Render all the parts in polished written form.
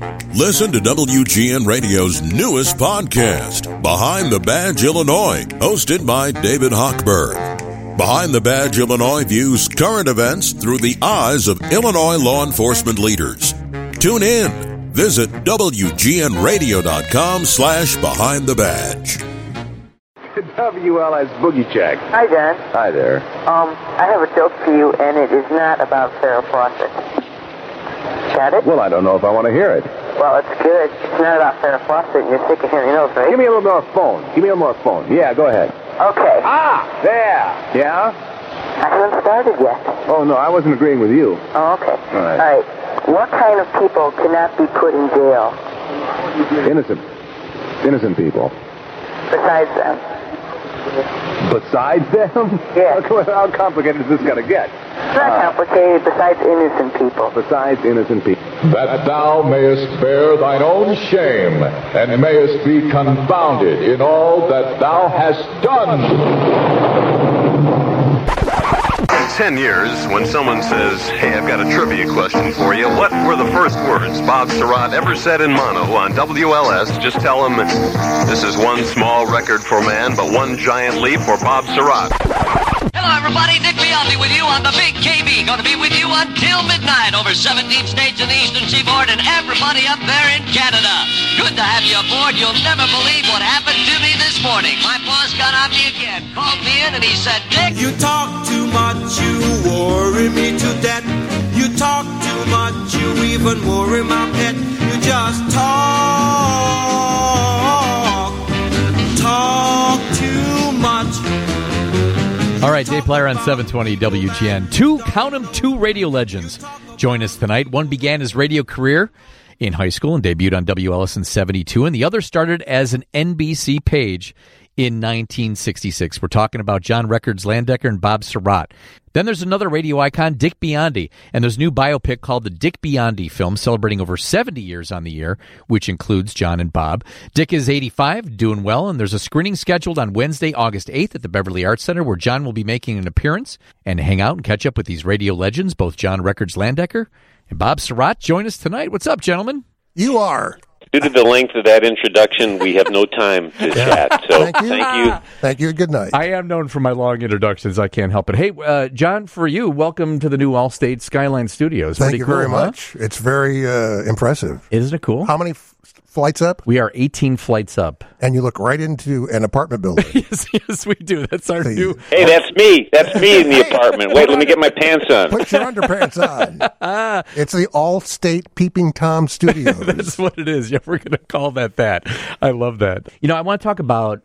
Listen to WGN Radio's newest podcast, Behind the Badge Illinois, hosted by David Hochberg. Behind the Badge Illinois views current events through the eyes of Illinois law enforcement leaders. Tune in. Visit WGNRadio.com/Behind the Badge. WLS Boogie Check. Hi, John. Hi there. I have a joke for you, and it is not about Farrah Fawcett. Got it? Well, I don't know if I want to hear it. Well, it's good. It's not about Farrah Fawcett, and you're sick of hearing those, right? Give me a little more phone. Yeah, go ahead. Okay. Ah, there. Yeah? I haven't started yet. Oh, no, I wasn't agreeing with you. Oh, okay. All right. All right. What kind of people cannot be put in jail Innocent people. besides them? Besides them? Yeah. How complicated is this going to get? It's not complicated, besides innocent people. Besides innocent people. That thou mayest bear thine own shame, and mayest be confounded in all that thou hast done. In 10 years, when someone says, hey, I've got a trivia question for you, what were the first words Bob Surratt ever said in mono on WLS? Just tell them this is one small record for man, but one giant leap for Bob Surratt. Hello, everybody. Dick Biondi with you on the Big KB. Going to be with you until midnight over 17 states in the Eastern Seaboard and everybody up there in Canada. Good to have you aboard. You'll never believe what happened to me this morning. My boss got on me again, called me in, and he said, Dick, you talk too much, you worry me to death. You talk too much, you even worry my pet. You just talk too much. All right, Dave Player on 720 WGN. Two radio legends join us tonight. One began his radio career in high school and debuted on WLS in 72, and the other started as an NBC page in 1966. We're talking about John Records Landecker and Bob Surratt. Then there's another radio icon, Dick Biondi, and there's a new biopic called The Dick Biondi Film, celebrating over 70 years on the air, which includes John and Bob. Dick is 85, doing well, and there's a screening scheduled on Wednesday, August 8th at the Beverly Arts Center, where John will be making an appearance and hang out and catch up with these radio legends, both John Records Landecker and Bob Surratt. Join us tonight. What's up, gentlemen? You are. Due to the length of that introduction, we have no time to chat. So thank you. Thank you. Good night. I am known for my long introductions. I can't help it. Hey, John, for you, welcome to the new Allstate Skyline Studios. Thank you very much. It's very impressive. Isn't it cool? How many flights up? We are 18 flights up. And you look right into an apartment building. yes, we do. That's our new... Hey, that's me. That's me in the apartment. Wait, let me get my pants on. Put your underpants on. It's the Allstate Peeping Tom Studios. That's what it is. Yeah, we're going to call that. I love that. You know, I want to talk about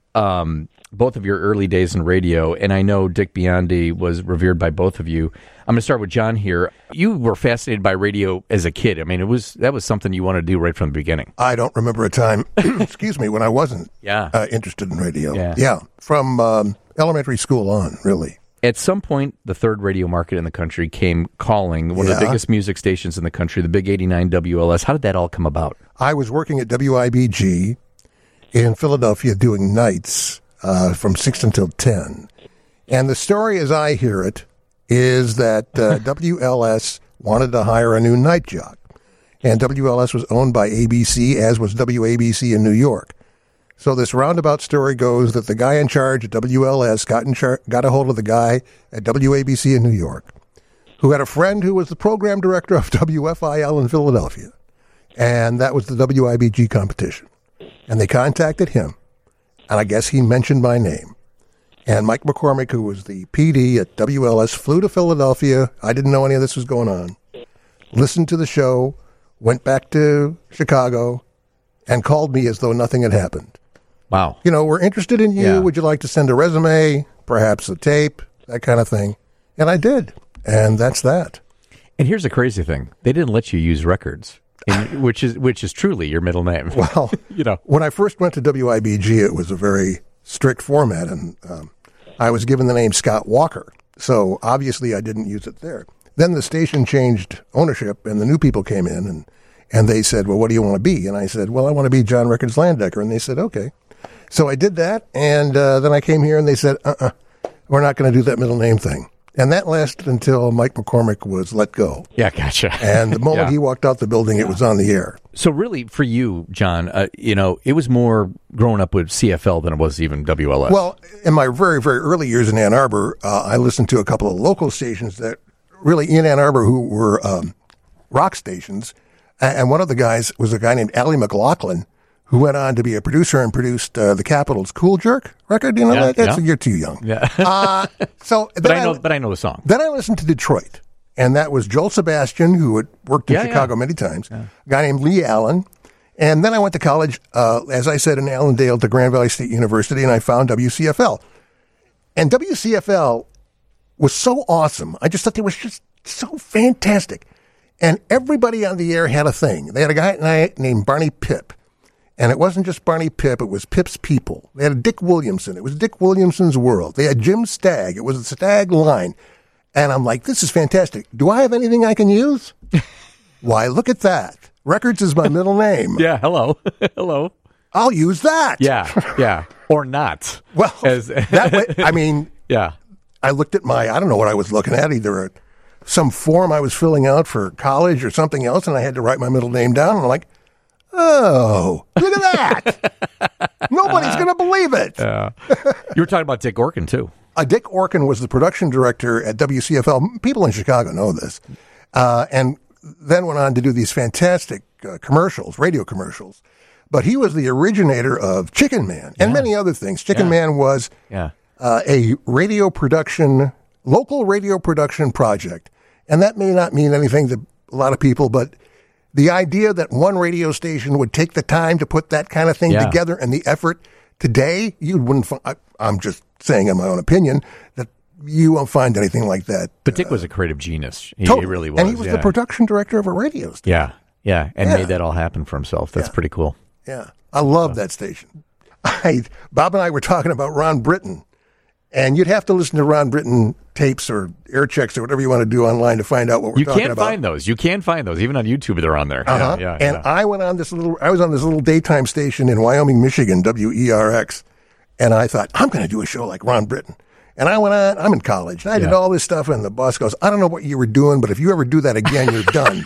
both of your early days in radio, and I know Dick Biondi was revered by both of you. I'm going to start with John here. You were fascinated by radio as a kid. I mean, that was something you wanted to do right from the beginning. I don't remember a time, excuse me, when I wasn't interested in radio. Yeah, from elementary school on, really. At some point, the third radio market in the country came calling, one of the biggest music stations in the country, the Big 89 WLS. How did that all come about? I was working at WIBG in Philadelphia doing nights from 6 until 10. And the story as I hear it is that WLS wanted to hire a new night jock. And WLS was owned by ABC, as was WABC in New York. So this roundabout story goes that the guy in charge at WLS got a hold of the guy at WABC in New York, who had a friend who was the program director of WFIL in Philadelphia. And that was the WIBG competition. And they contacted him. And I guess he mentioned my name. And Mike McCormick, who was the PD at WLS, flew to Philadelphia. I didn't know any of this was going on. Listened to the show, went back to Chicago, and called me as though nothing had happened. Wow. You know, we're interested in you. Yeah. Would you like to send a resume, perhaps a tape, that kind of thing? And I did. And that's that. And here's the crazy thing. They didn't let you use records, which is truly your middle name. Well, when I first went to WIBG, it was a very strict format, and I was given the name Scott Walker. So obviously I didn't use it there. Then the station changed ownership, and the new people came in, and they said, well, what do you want to be? And I said, well, I want to be John Records Landecker. And they said, okay. So I did that, and then I came here, and they said, we're not going to do that middle name thing. And that lasted until Mike McCormick was let go. Yeah, gotcha. And the moment he walked out the building, it was on the air. So really, for you, John, it was more growing up with CFL than it was even WLS. Well, in my very, very early years in Ann Arbor, I listened to a couple of local stations that really in Ann Arbor who were rock stations. And one of the guys was a guy named Allie McLaughlin, who went on to be a producer and produced the Capitals' Cool Jerk record. You know that? You're too young. Yeah. But I know the song. Then I listened to Detroit, and that was Joel Sebastian, who had worked in Chicago many times, a guy named Lee Allen. And then I went to college, as I said, in Allendale to Grand Valley State University, and I found WCFL. And WCFL was so awesome. I just thought it was just so fantastic. And everybody on the air had a thing. They had a guy named Barney Pip. And it wasn't just Barney Pip, it was Pip's People. They had a Dick Williamson. It was Dick Williamson's World. They had Jim Stagg. It was a Stagg line. And I'm like, this is fantastic. Do I have anything I can use? Why, look at that. Records is my middle name. Yeah, hello. Hello. I'll use that. Yeah. Or not. Well, that way, I mean, yeah. I looked at I don't know what I was looking at, either some form I was filling out for college or something else, and I had to write my middle name down, and I'm like, oh, look at that. Nobody's going to believe it. You were talking about Dick Orkin, too. Dick Orkin was the production director at WCFL. People in Chicago know this. And then went on to do these fantastic commercials, radio commercials. But he was the originator of Chicken Man and many other things. Chicken Man was a radio production, local radio production project. And that may not mean anything to a lot of people, but the idea that one radio station would take the time to put that kind of thing together and the effort today, you wouldn't find, I'm just saying in my own opinion, that you won't find anything like that. But Dick was a creative genius. He really was. And he was the production director of a radio station. Yeah. And made that all happen for himself. That's pretty cool. Yeah. I love that station. Bob and I were talking about Ron Britton. And you'd have to listen to Ron Britton tapes or air checks or whatever you want to do online to find out what we're talking about. You can find those. Even on YouTube, they're on there. I went on I was on this little daytime station in Wyoming, Michigan, WERX. And I thought, I'm going to do a show like Ron Britton. And I went on, I'm in college. And I did all this stuff. And the boss goes, I don't know what you were doing, but if you ever do that again, you're done.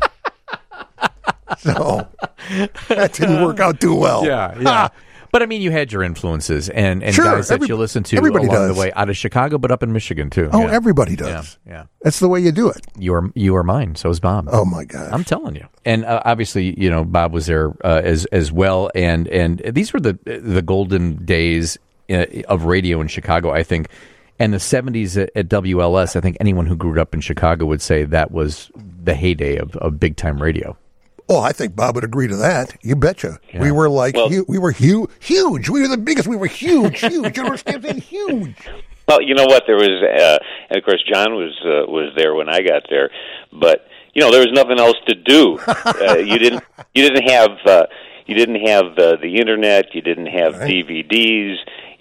So that didn't work out too well. Yeah. But, I mean, you had your influences and guys that you listened to along the way out of Chicago, but up in Michigan, too. Oh, everybody does. Yeah. That's the way you do it. You are mine. So is Bob. Oh, my God. I'm telling you. And obviously, Bob was there as well. And these were the golden days of radio in Chicago, I think. And the 70s at WLS, I think anyone who grew up in Chicago would say that was the heyday of big-time radio. Oh, I think Bob would agree to that. You betcha. Yeah. We were we were huge. We were the biggest. We were huge. You understand? Huge. Well, you know what? There was, and of course, John was there when I got there, but there was nothing else to do. You didn't have the internet. You didn't have DVDs.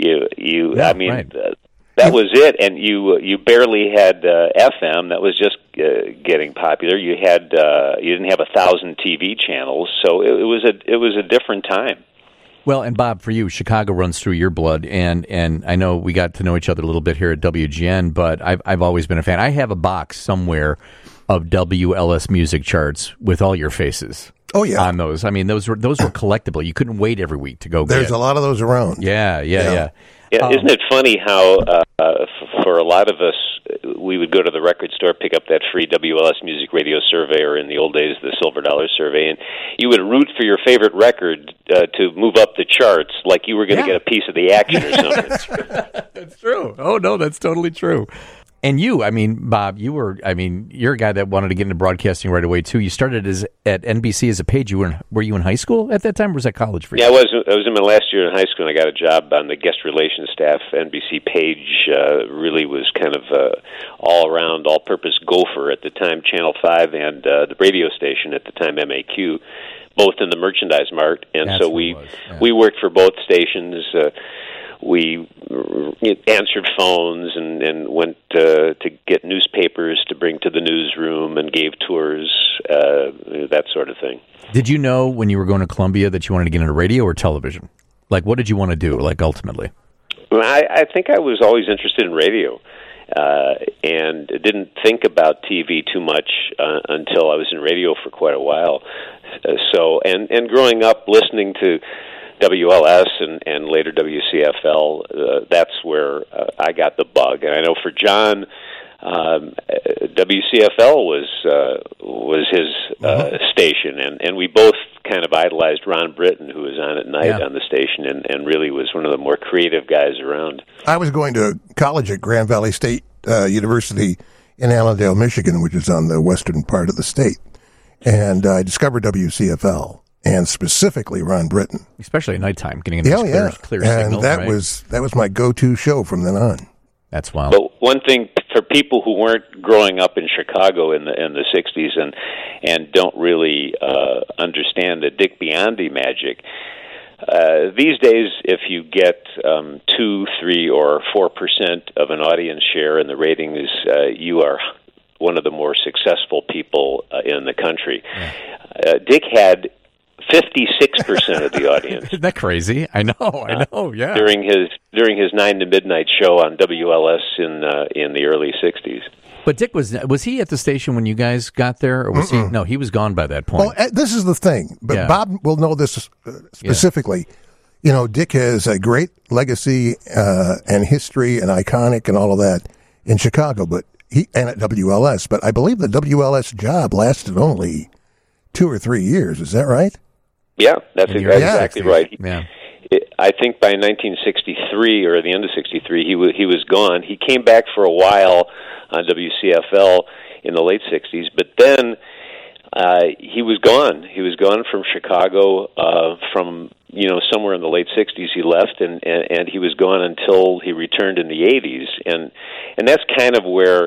That was it, and you barely had FM. That was just getting popular. You didn't have 1,000 TV channels, so it was a different time. Well, and Bob, for you, Chicago runs through your blood, and I know we got to know each other a little bit here at WGN, but I've always been a fan. I have a box somewhere of WLS music charts with all your faces. Oh yeah, on those. I mean, those were collectible. You couldn't wait every week to go. There's a lot of those around. Yeah. Yeah, isn't it funny how for a lot of us, we would go to the record store, pick up that free WLS Music Radio Survey, or in the old days, the Silver Dollar Survey, and you would root for your favorite record to move up the charts like you were going to get a piece of the action or something. That's true. Oh, no, that's totally true. And you, I mean, Bob, you're a guy that wanted to get into broadcasting right away, too. You started at NBC as a page. Were you in high school at that time, or was that college for you? Yeah, I was in my last year in high school, and I got a job on the guest relations staff. NBC page really was kind of all-around, all-purpose gopher at the time, Channel 5 and the radio station at the time, MAQ, both in the merchandise mart. And that's so we worked for both stations. We answered phones and went to get newspapers to bring to the newsroom and gave tours, that sort of thing. Did you know when you were going to Columbia that you wanted to get into radio or television? Like, what did you want to do, like, ultimately? Well, I think I was always interested in radio. and didn't think about TV too much until I was in radio for quite a while. And growing up listening to WLS and later WCFL, that's where I got the bug. And I know for John, WCFL was his station, and we both kind of idolized Ron Britton, who was on at night on the station, and really was one of the more creative guys around. I was going to college at Grand Valley State University in Allendale, Michigan, which is on the western part of the state, and I discovered WCFL. And specifically Ron Britton, especially at nighttime, getting a nice clear signal. And that was my go-to show from then on. That's wild. But one thing for people who weren't growing up in Chicago in the 60s and don't really understand the Dick Biondi magic, these days, if you get 2, 3, or 4% of an audience share in the ratings, you are one of the more successful people in the country. Dick had 56% of the audience. Isn't that crazy? I know, yeah. During his 9 to midnight show on WLS in the early 60s. But Dick was he at the station when you guys got there, or was he? No, he was gone by that point. Well, this is the thing, but Bob will know this specifically. Yeah. You know, Dick has a great legacy and history and iconic and all of that in Chicago, and at WLS. But I believe the WLS job lasted only 2 or 3 years. Is that right? Yeah, that's exactly right. Yeah. I think by 1963 or the end of 63, he was gone. He came back for a while on WCFL in the late 60s, but then he was gone. He was gone from Chicago from somewhere in the late 60s. He left, and he was gone until he returned in the 80s, and that's kind of where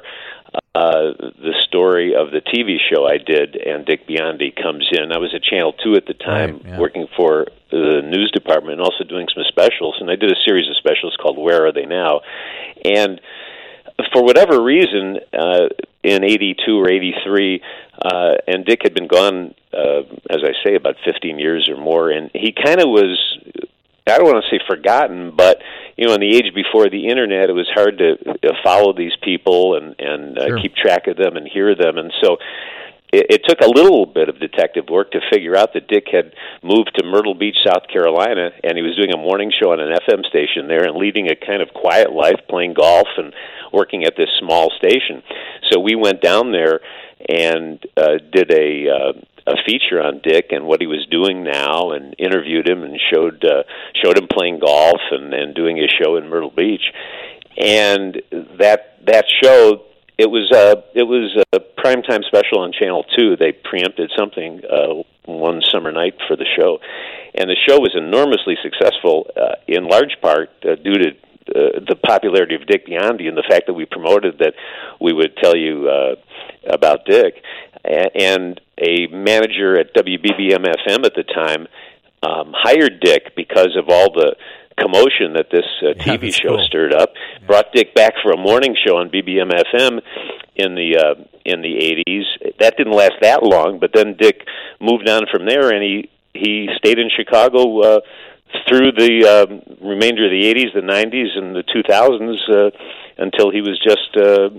the story of the TV show I did and Dick Biondi comes in. I was at Channel 2 at the time, working for the news department and also doing some specials, and I did a series of specials called Where Are They Now? And for whatever reason, in 82 or 83, and Dick had been gone, as I say, about 15 years or more, and he kind of was, I don't want to say forgotten, but in the age before the internet, it was hard to follow these people and keep track of them and hear them, and so it took a little bit of detective work to figure out that Dick had moved to Myrtle Beach, South Carolina, and he was doing a morning show on an FM station there and leading a kind of quiet life, playing golf and working at this small station. So we went down there and did a feature on Dick and what he was doing now, and interviewed him and showed him playing golf and doing his show in Myrtle Beach. And that show, it was a primetime special on Channel 2. They preempted something one summer night for the show, and the show was enormously successful in large part due to the popularity of Dick Biondi and the fact that we promoted that we would tell you about Dick. And a manager at WBBM-FM at the time hired Dick because of all the commotion that this TV show stirred up. Brought Dick back for a morning show on BBM-FM in the 80s. That didn't last that long, but then Dick moved on from there, and he stayed in Chicago through the remainder of the 80s, the 90s, and the 2000s until he was just,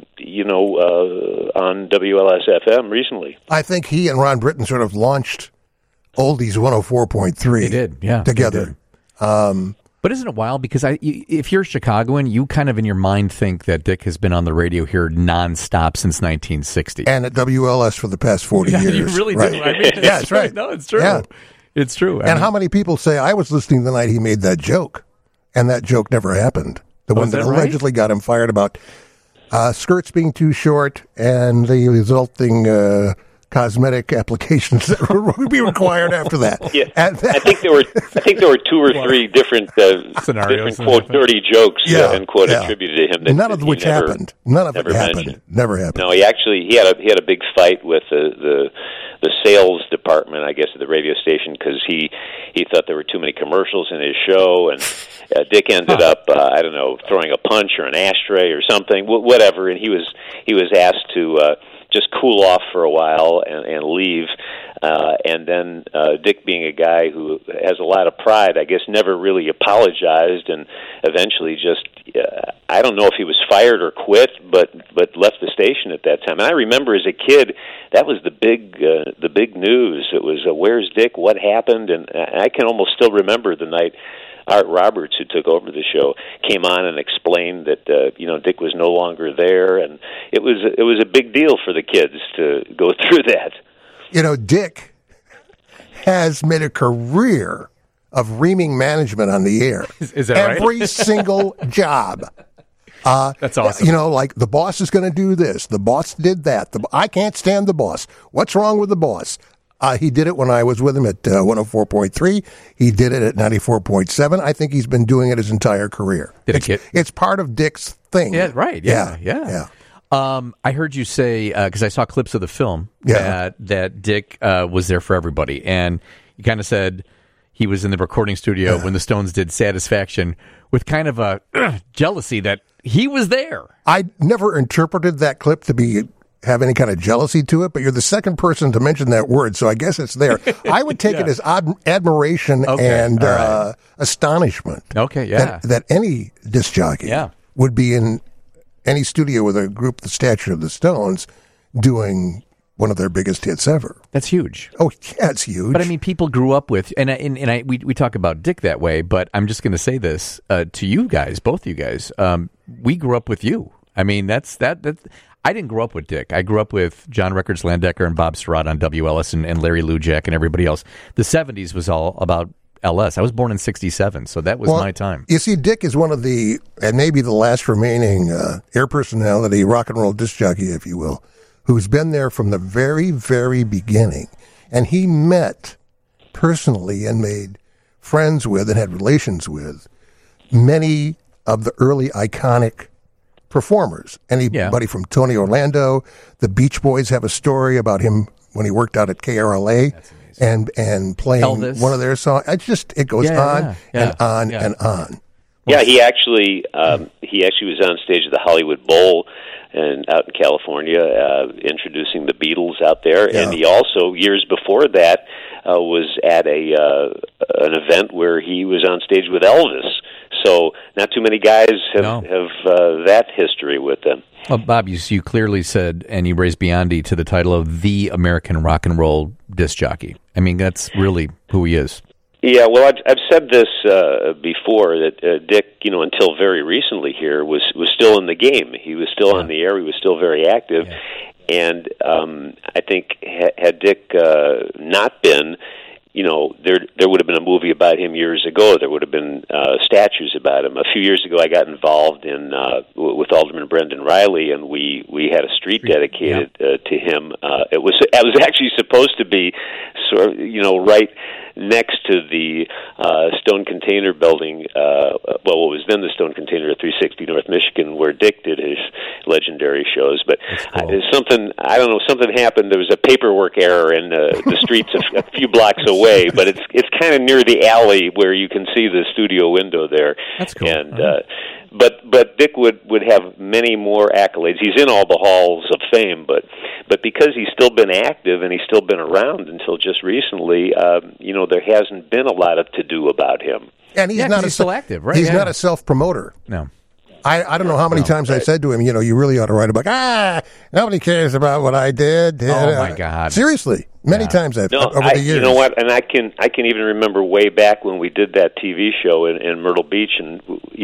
on WLS-FM recently. I think he and Ron Britton sort of launched Oldies 104.3. They did, yeah. Together. But isn't it wild? Because if you're a Chicagoan, you kind of in your mind think that Dick has been on the radio here nonstop since 1960. And at WLS for the past 40 years. You really right. do. I mean, yeah, that's right. No, it's true. Yeah. It's true. And how many people say, I was listening the night he made that joke, and that joke never happened? The one that allegedly got him fired about skirts being too short and the resulting cosmetic applications that would be required after that. Yeah, I think there were 2 or 3 different scenarios, different quote dirty jokes end quote attributed to him. That none of which happened. None of it happened. Never happened. No, he had a big fight with the sales department, I guess, at the radio station because he thought there were too many commercials in his show, and Dick ended up throwing a punch or an ashtray or something, whatever, and he was asked to just cool off for a while and leave. And then Dick, being a guy who has a lot of pride, I guess never really apologized and eventually just, I don't know if he was fired or quit, but left the station at that time. And I remember as a kid, that was the big news. It was where's Dick? What happened? And I can almost still remember the night Art Roberts, who took over the show, came on and explained that Dick was no longer there, and it was a big deal for the kids to go through that. Dick has made a career of reaming management on the air. Is that right? Every single job. That's awesome. Like the boss is going to do this. The boss did that. I can't stand the boss. What's wrong with the boss? He did it when I was with him at 104.3. He did it at 94.7. I think he's been doing it his entire career. It's part of Dick's thing. Yeah, right. Yeah. I heard you say, because I saw clips of the film, that Dick was there for everybody. And you kind of said he was in the recording studio when the Stones did Satisfaction with kind of a jealousy that he was there. I never interpreted that clip to have any kind of jealousy to it, but you're the second person to mention that word, so I guess it's there. I would take it as admiration and astonishment. Okay, yeah. That any disc jockey would be in any studio with a group the stature of the Stones doing one of their biggest hits ever. That's huge. Oh, yeah, it's huge. But I mean, people grew up with, we talk about Dick that way, but I'm just going to say this to you guys, both you guys. We grew up with you. I mean, that's I didn't grow up with Dick. I grew up with John Rickards Landecker and Bob Surratt on WLS and Larry Lujak and everybody else. The 70s was all about LS. I was born in 67, so that was my time. You see, Dick is one of the, and maybe the last remaining air personality, rock and roll disc jockey, if you will, who's been there from the very, very beginning. And he met personally and made friends with and had relations with many of the early iconic performers. Anybody from Tony Orlando. The Beach Boys have a story about him when he worked out at KRLA and playing Elvis. One of their songs. It goes on and on and on. Yeah, he actually was on stage at the Hollywood Bowl and out in California, introducing the Beatles out there. Yeah. And he also, years before that, was at an event where he was on stage with Elvis. So not too many guys have that history with them. Well, Bob, you clearly said, and you raised Biondi to the title of the American rock and roll disc jockey. I mean, that's really who he is. Yeah, well, I've said this before that Dick, until very recently here, was still in the game. He was still on the air. He was still very active, and I think had Dick not been, there would have been a movie about him years ago. There would have been statues about him. A few years ago, I got involved in with Alderman Brendan Riley, and we had a street dedicated to him. It was actually supposed to be sort of, right next to the Stone Container Building, what was then the Stone Container at 360 North Michigan, where Dick did his legendary shows. But something happened. There was a paperwork error in the streets a few blocks away, but it's kind of near the alley where you can see the studio window there. That's cool. And but Dick would have many more accolades. He's in all the halls of fame, but because he's still been active and he's still been around until just recently, there hasn't been a lot of to-do about him. And he's still active, right? He's not a self-promoter. No. I don't know how many times I said to him, you really ought to write a book. Nobody cares about what I did. Oh, my God. Seriously. Many times over the years. You know what? And I can even remember way back when we did that TV show in Myrtle Beach, and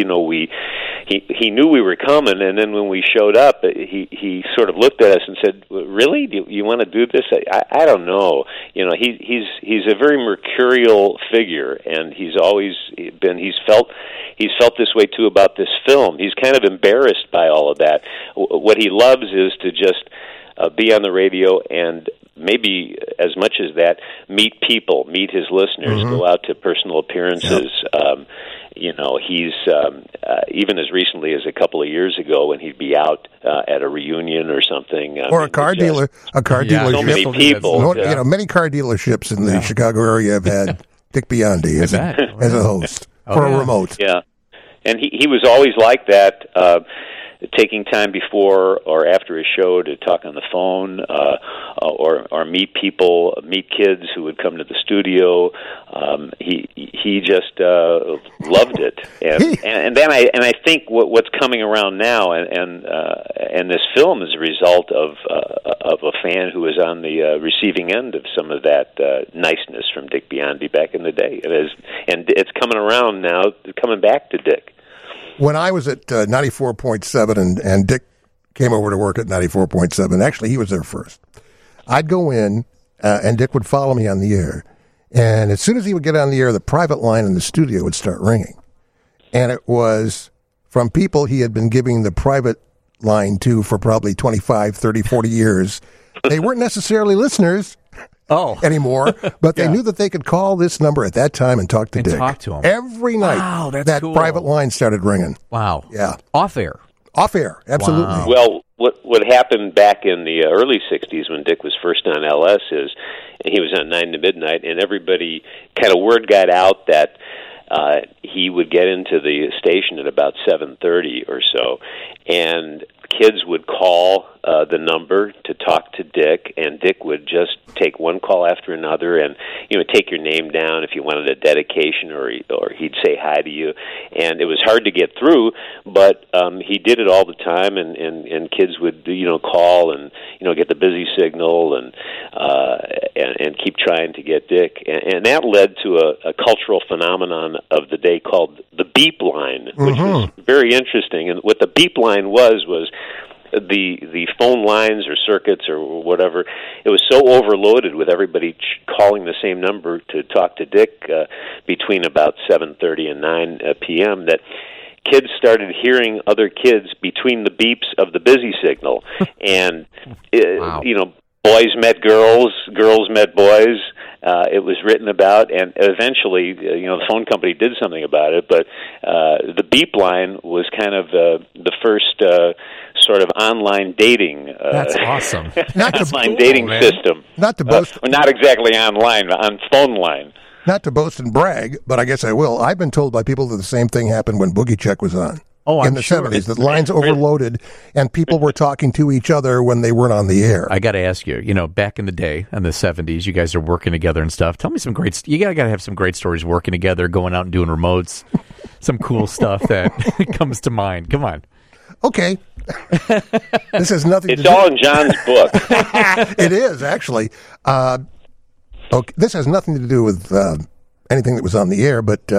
he knew we were coming, and then when we showed up, he sort of looked at us and said, "Really? Do you want to do this?" I don't know. He's a very mercurial figure, and he's always been. He's felt this way too about this film. He's kind of embarrassed by all of that. What he loves is to just be on the radio and maybe as much as that, meet people, meet his listeners, go out to personal appearances. He's even as recently as a couple of years ago when he'd be out at a reunion or something, or a car dealership. So many people, many car dealerships in the Chicago area have had Dick Biondi as a host for a remote. Yeah, and he was always like that. Taking time before or after a show to talk on the phone, or meet people, meet kids who would come to the studio. He he just loved it, and then I think what's coming around now, and this film is a result of a fan who was on the receiving end of some of that niceness from Dick Biondi back in the day. And it's coming around now, coming back to Dick. When I was at 94.7 and Dick came over to work at 94.7, actually he was there first. I'd go in and Dick would follow me on the air. And as soon as he would get on the air, the private line in the studio would start ringing. And it was from people he had been giving the private line to for probably 25, 30, 40 years. They weren't necessarily listeners anymore, but they knew that they could call this number at that time and talk to Dick. Talk to him. Every night, wow, that's that cool. private line started ringing. Wow. Yeah. Off air. Off air, absolutely. Wow. Well, what happened back in the early 60s when Dick was first on LS is he was on 9 to Midnight, and everybody kind of word got out that he would get into the station at about 7:30 or so, and kids would call the number to talk to Dick, and Dick would just take one call after another, and take your name down if you wanted a dedication, or he'd say hi to you, and it was hard to get through, but he did it all the time, and kids would call and get the busy signal and keep trying to get Dick, and that led to a cultural phenomenon of the day called the beep line, which was very interesting. And what the beep line was the phone lines or circuits or whatever, it was so overloaded with everybody calling the same number to talk to Dick between about 7:30 and 9 p.m. that kids started hearing other kids between the beeps of the busy signal. And, boys met girls, girls met boys. It was written about, and eventually, the phone company did something about it, but the beep line was kind of the first sort of online dating. That's awesome. Online dating system. Not to boast. Not exactly online, on phone line. Not to boast and brag, but I guess I will. I've been told by people that the same thing happened when Boogie Check was on. Oh, in the 70s, the lines overloaded, and people were talking to each other when they weren't on the air. I got to ask you, back in the day, in the 70s, you guys are working together and stuff. Tell me some great, you got to have some great stories working together, going out and doing remotes, some cool stuff that comes to mind. Come on. Okay. This has nothing to do. It's all in John's book. It is, actually. Okay, this has nothing to do with anything that was on the air, but...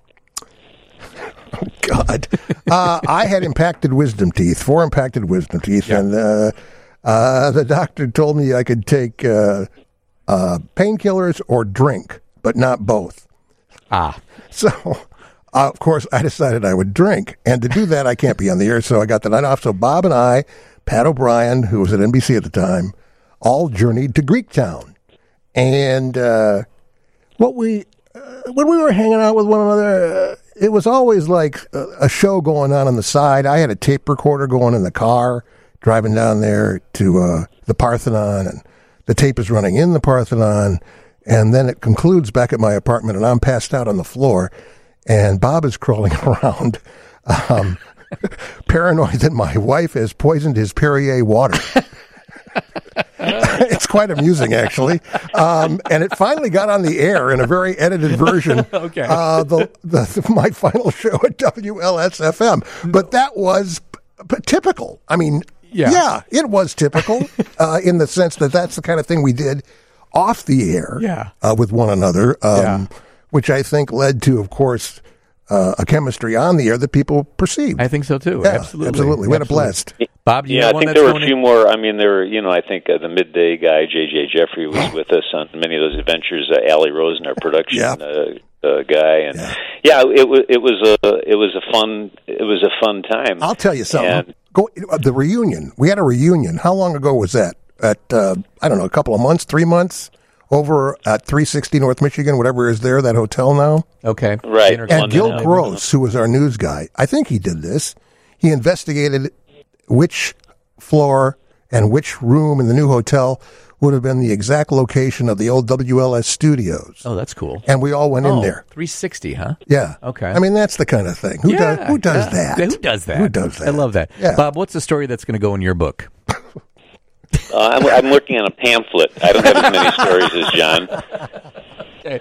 oh, God. I had impacted wisdom teeth, 4 impacted wisdom teeth, and the doctor told me I could take painkillers or drink, but not both. So, of course, I decided I would drink, and to do that, I can't be on the air, so I got the night off. So Bob and I, Pat O'Brien, who was at NBC at the time, all journeyed to Greektown. And when we were hanging out with one another... it was always like a show going on the side. I had a tape recorder going in the car, driving down there to the Parthenon, and the tape is running in the Parthenon, and then it concludes back at my apartment, and I'm passed out on the floor, and Bob is crawling around, paranoid that my wife has poisoned his Perrier water. It's quite amusing, actually. And it finally got on the air in a very edited version. Okay. My final show at WLS-FM. But that was typical. I mean, yeah it was typical in the sense that that's the kind of thing we did off the air with one another, which I think led to, of course, a chemistry on the air that people perceived. I think so, too. Yeah, absolutely. We had a blast. Bob, do you I have one think that's there were a going few more. I mean, there were, I think the midday guy, J.J. Jeffrey, was with us on many of those adventures. Allie Rosen, our production guy, and it was a fun time. I'll tell you something. The reunion. We had a reunion. How long ago was that? At I don't know, a couple of months, 3 months. Over at 360 North Michigan, whatever is there, that hotel now. Okay. Right. And Gil Gross, who was our news guy, I think he did this. He investigated which floor and which room in the new hotel would have been the exact location of the old WLS studios. Oh, that's cool. And we all went in there. 360, huh? Yeah. Okay. I mean, that's the kind of thing. Who does that? Who does that? Who does that? I love that. Yeah. Bob, what's the story that's going to go in your book? I'm working on a pamphlet. I don't have as many stories as John. Okay.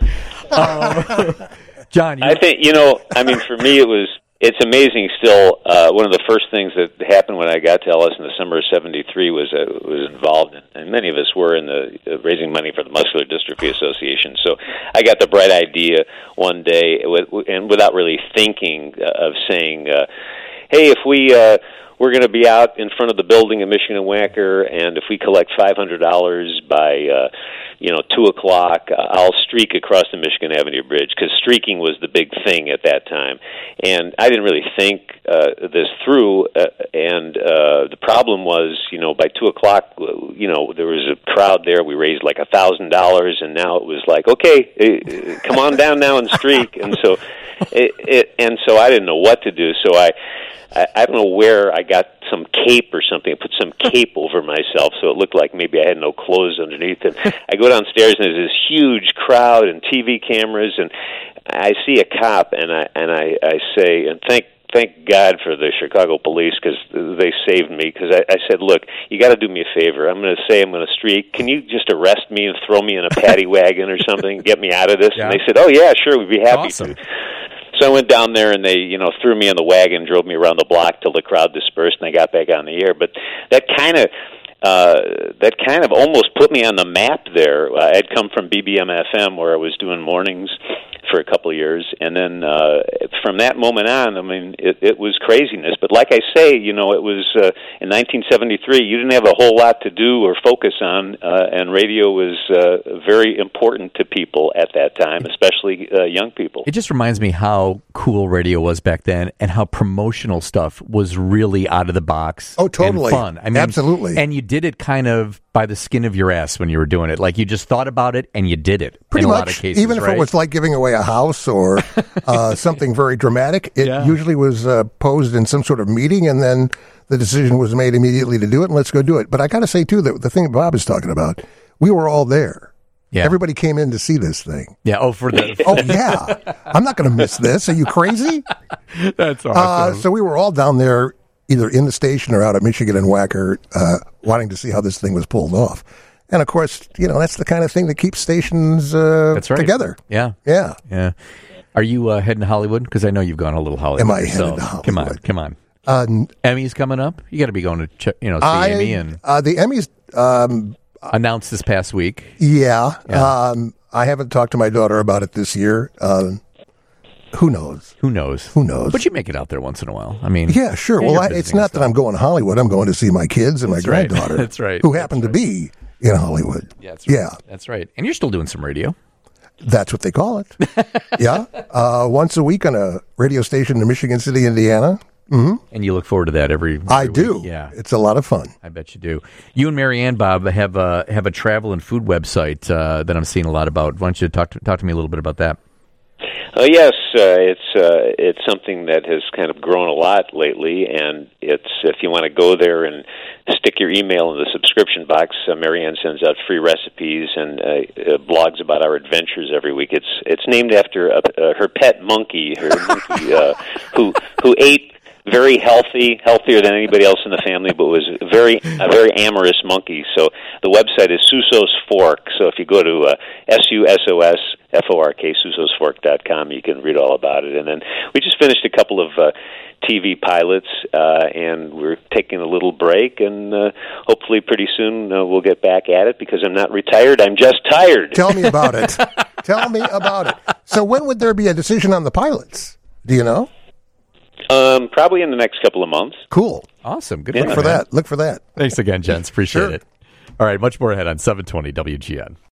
John, I think, for me, it's amazing still. One of the first things that happened when I got to Ellis in the summer of '73 was involved, and many of us were in the raising money for the Muscular Dystrophy Association. So I got the bright idea one day, and without really thinking, of saying, hey, if we're going to be out in front of the building at Michigan and Wacker, and if we collect $500 by 2 o'clock, I'll streak across the Michigan Avenue Bridge, because streaking was the big thing at that time. And I didn't really think this through, and the problem was, by 2 o'clock, there was a crowd there. We raised like $1,000, and now it was like, okay, come on down now and streak. And so so I didn't know what to do. So I don't know where I got some cape or something. I put some cape over myself so it looked like maybe I had no clothes underneath it. I go downstairs and there's this huge crowd and TV cameras, and I see a cop, and I say, and thank God for the Chicago police, because they saved me. Because I said, look, you got to do me a favor. I'm going to streak. Can you just arrest me and throw me in a paddy wagon or something, get me out of this? Yeah. And they said, oh yeah, sure, we'd be happy to. So I went down there, and they, threw me in the wagon, drove me around the block till the crowd dispersed, and I got back on the air. But that kind of almost put me on the map there. I'd come from BBM-FM, where I was doing mornings for a couple of years, and then from that moment on, it was craziness. But like I say, it was in 1973. You didn't have a whole lot to do or focus on, and radio was very important to people at that time, especially young people. It just reminds me how cool radio was back then, and how promotional stuff was really out of the box. Oh, totally, and fun. Absolutely, and you did it kind of by the skin of your ass when you were doing it. Like, you just thought about it and you did it. Pretty in much, a lot of cases, even if it was like giving away a house or something very dramatic, it usually was posed in some sort of meeting, and then the decision was made immediately to do it, and let's go do it. But I got to say, too, that the thing Bob is talking about, we were all there. Yeah. Everybody came in to see this thing. Yeah. Oh, yeah. I'm not going to miss this. Are you crazy? That's awesome. So we were all down there, either in the station or out at Michigan and Wacker, wanting to see how this thing was pulled off. And, of course, that's the kind of thing that keeps stations together. Yeah. Yeah. Yeah. Are you heading to Hollywood? Because I know you've gone a little Hollywood. Am I headed to Hollywood? Come on. Emmys coming up? You got to be going to see Emmy. And the Emmys announced this past week. Yeah. I haven't talked to my daughter about it this year. Who knows? But you make it out there once in a while. Yeah, sure. Well, it's not that I'm going to Hollywood. I'm going to see my kids and my granddaughter. That's right. Who happen to be in Hollywood. Yeah, that's right. Yeah. That's right. And you're still doing some radio. That's what they call it. Yeah. Once a week on a radio station in Michigan City, Indiana. Mm-hmm. And you look forward to that every I week. do. Yeah. It's a lot of fun. I bet you do. You and Marianne, Bob, have a travel and food website that I'm seeing a lot about. Why don't you talk to me a little bit about that? Yes, it's something that has kind of grown a lot lately, and it's, if you want to go there and stick your email in the subscription box, Marianne sends out free recipes and blogs about our adventures every week. It's named after her pet monkey, who ate very healthier than anybody else in the family, but was a very amorous monkey. So the website is Suso's Fork. So if you go to SUSOSFORK, susosfork.com, you can read all about it. And then we just finished a couple of TV pilots, and we're taking a little break, and hopefully pretty soon we'll get back at it, because I'm not retired, I'm just tired. Tell me about it. Tell me about it. So when would there be a decision on the pilots? Do you know? Probably in the next couple of months. Cool. Awesome. Good. Look for that. Thanks again, gents. Appreciate it. All right. Much more ahead on 720 WGN.